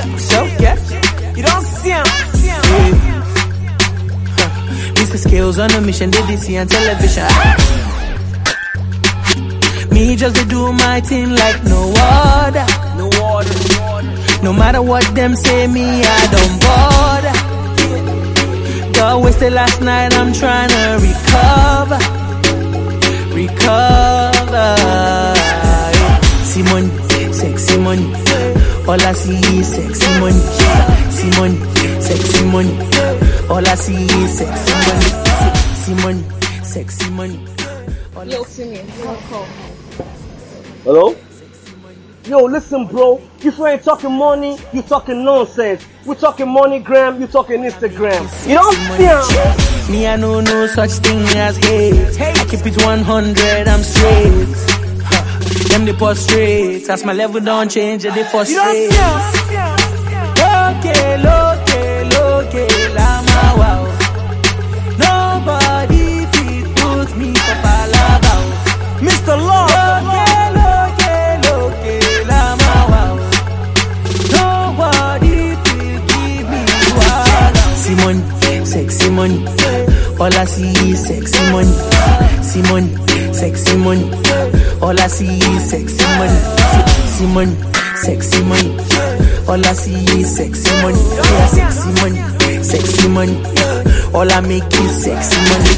So, yeah, you don't see him. Mr. Skills on a mission, they did see on television. Me just to do my thing like no other. No water. No matter what them say, me I don't bother. Got wasted last night, I'm trying to recover. See money, sexy money. All I see is sexy money. See money, sexy money. All I see is sexy money. See money, sexy money. Yo, Timmy, call. Hello? Yo, listen, bro. If you ain't talking money, you talking nonsense. We talking MoneyGram, you talking Instagram. You don't see him. Me, I know no such thing as hate. I keep it 100, I'm straight. Them they prostrate. As my level don't change, they frustrate. Loke, lama wow. Nobody fit put me for palava. Mr. Law. Loke, lama wow. Nobody fit give me wow. See money, sexy money. All I see is sexy money. See money, sexy money. All I see is sexy money. See money, sexy money. All I see is sexy money. Yeah, sexy money, sexy money. All I make is sexy money.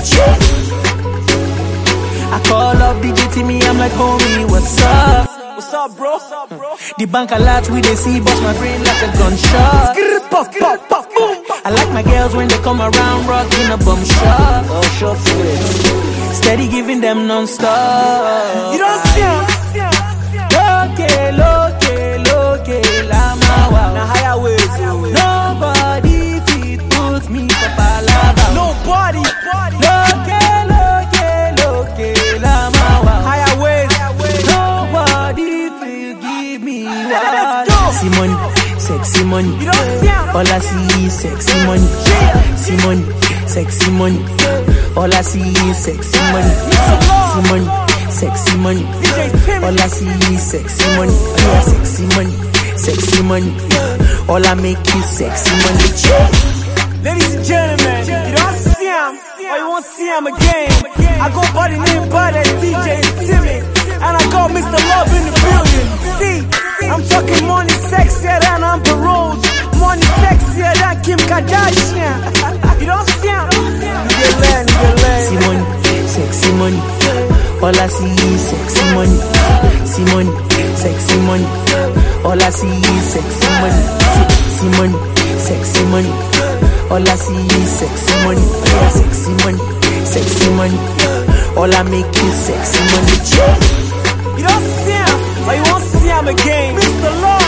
I call up DJ Timmy, I'm like, homie, what's up? What's up, bro? The bank a lot, we they see, bust my brain like a gunshot. I like my girls when they come around, rocking a bum shot. Oh, short switch. Steady giving them non-stop. You don't see him. Loke, lama wow. Now higher ways. Nobody fit put me for palava. Nobody. Loke, lama wow. Higher ways. Nobody fit give me wow. Let's go. See money, sexy money. You don't see him. All I see is sexy money. See money, sexy money. All I see is sexy money. See money, sexy money. All I see is sexy money. Yeah, sexy money, sexy money. All I make is sexy money. Ladies and gentlemen, you don't see him, or you won't see him again. I go by the name by that DJ Timmy, and I got Mr. Love in the building. See, I'm talking money sexier than Amber Rose, money sexier than Kim Kardashian. You don't see him? You get land. See money, sexy money. All I see is sexy money. See money, sexy money. All I see is sexy money. See money, sexy money. All I see is sexy money. Yeah, sexy money, sexy money. All I make is sexy money. You don't see him, or you won't see him again. Mr. Law.